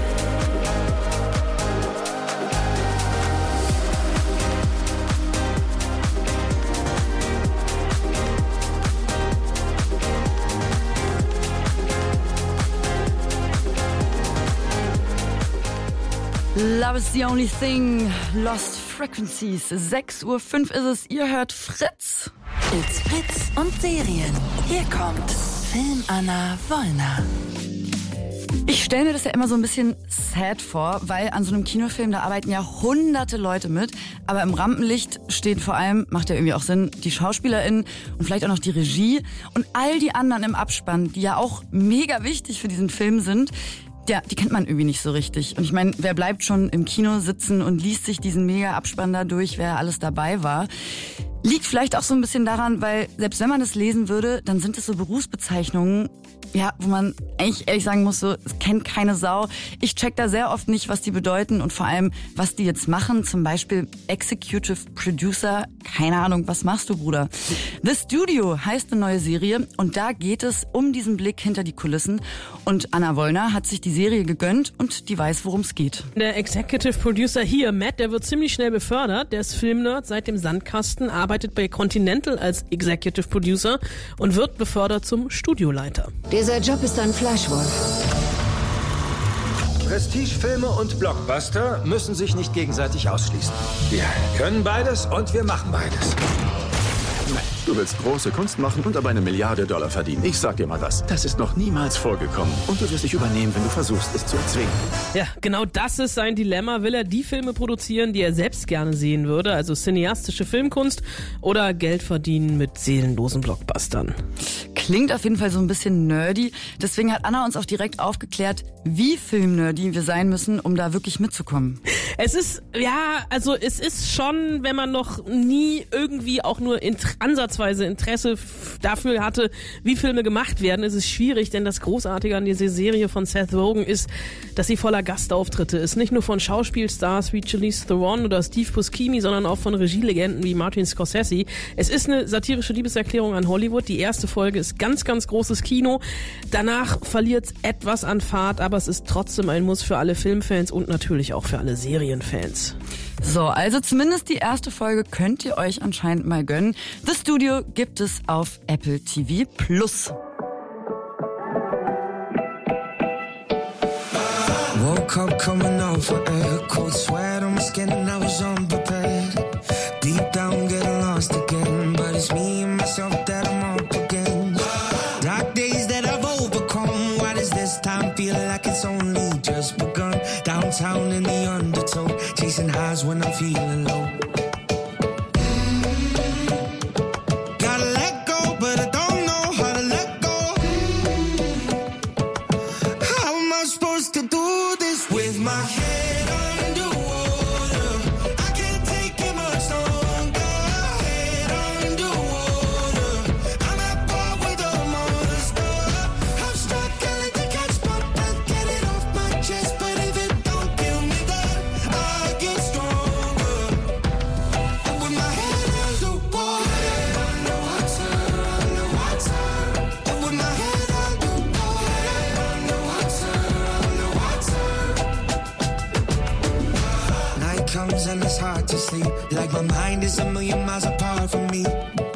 Love is the only thing. Lost Frequencies. 6:05 Uhr ist es. Ihr hört Fritz. It's Fritz und Serien. Hier kommt Film Anna Wollner. Ich stelle mir das ja immer so ein bisschen sad vor, weil an so einem Kinofilm, da arbeiten ja hunderte Leute mit, aber im Rampenlicht steht vor allem, macht ja irgendwie auch Sinn, die SchauspielerInnen und vielleicht auch noch die Regie und all die anderen im Abspann, die ja auch mega wichtig für diesen Film sind. Ja, die kennt man irgendwie nicht so richtig. Und ich meine, wer bleibt schon im Kino sitzen und liest sich diesen Mega-Abspann da durch, wer alles dabei war? Liegt vielleicht auch so ein bisschen daran, weil selbst wenn man das lesen würde, dann sind es so Berufsbezeichnungen, ja, wo man eigentlich ehrlich sagen muss, so, es kennt keine Sau. Ich check da sehr oft nicht, was die bedeuten und vor allem, was die jetzt machen. Zum Beispiel Executive Producer. Keine Ahnung, was machst du, Bruder? The Studio heißt eine neue Serie und da geht es um diesen Blick hinter die Kulissen. Und Anna Wollner hat sich die Serie gegönnt und die weiß, worum es geht. Der Executive Producer hier, Matt, der wird ziemlich schnell befördert. Der ist Filmnerd seit dem Sandkasten, arbeitet bei Continental als Executive Producer und wird befördert zum Studioleiter. Dieser Job ist ein Fleischwolf. Prestigefilme und Blockbuster müssen sich nicht gegenseitig ausschließen. Wir können beides und wir machen beides. Du willst große Kunst machen und dabei $1 Milliarde verdienen. Ich sag dir mal was, das ist noch niemals vorgekommen. Und du wirst dich übernehmen, wenn du versuchst, es zu erzwingen. Ja, genau das ist sein Dilemma. Will er die Filme produzieren, die er selbst gerne sehen würde, also cineastische Filmkunst, oder Geld verdienen mit seelenlosen Blockbustern? Klingt auf jeden Fall so ein bisschen nerdy. Deswegen hat Anna uns auch direkt aufgeklärt, wie filmnerdy wir sein müssen, um da wirklich mitzukommen. Es ist, ja, also es ist schon, wenn man noch nie irgendwie auch nur ansatzweise Interesse dafür hatte, wie Filme gemacht werden, ist es schwierig, denn das Großartige an dieser Serie von Seth Rogen ist, dass sie voller Gastauftritte ist. Nicht nur von Schauspielstars wie Charlize Theron oder Steve Buscemi, sondern auch von Regielegenden wie Martin Scorsese. Es ist eine satirische Liebeserklärung an Hollywood. Die erste Folge ist ganz, ganz großes Kino. Danach verliert es etwas an Fahrt, aber es ist trotzdem ein Muss für alle Filmfans und natürlich auch für alle Serienfans. So, also zumindest die erste Folge könnt ihr euch anscheinend mal gönnen. The Studio gibt es auf Apple TV+. Woke up coming off of air, cold sweat on my skin and I was unprepared. Deep down getting lost again, but it's me and myself that I'm up against. Dark days that I've overcome, why does this time feel like it's only just begun? Downtown in the undertow, chasing highs when I'm feeling low. Gotta let go, but I don't know how to let go. How am I supposed to do this with my head underwater? I can't take it much longer. Head underwater, I'm at par with a monster. I'm struggling to catch my breath, get it off my chest, but if it don't kill me, then I get stronger. And with my head underwater, underwater, underwater. And with my head underwater, underwater, underwater. Night comes and it's hard to sleep, like my mind is a million miles apart from me.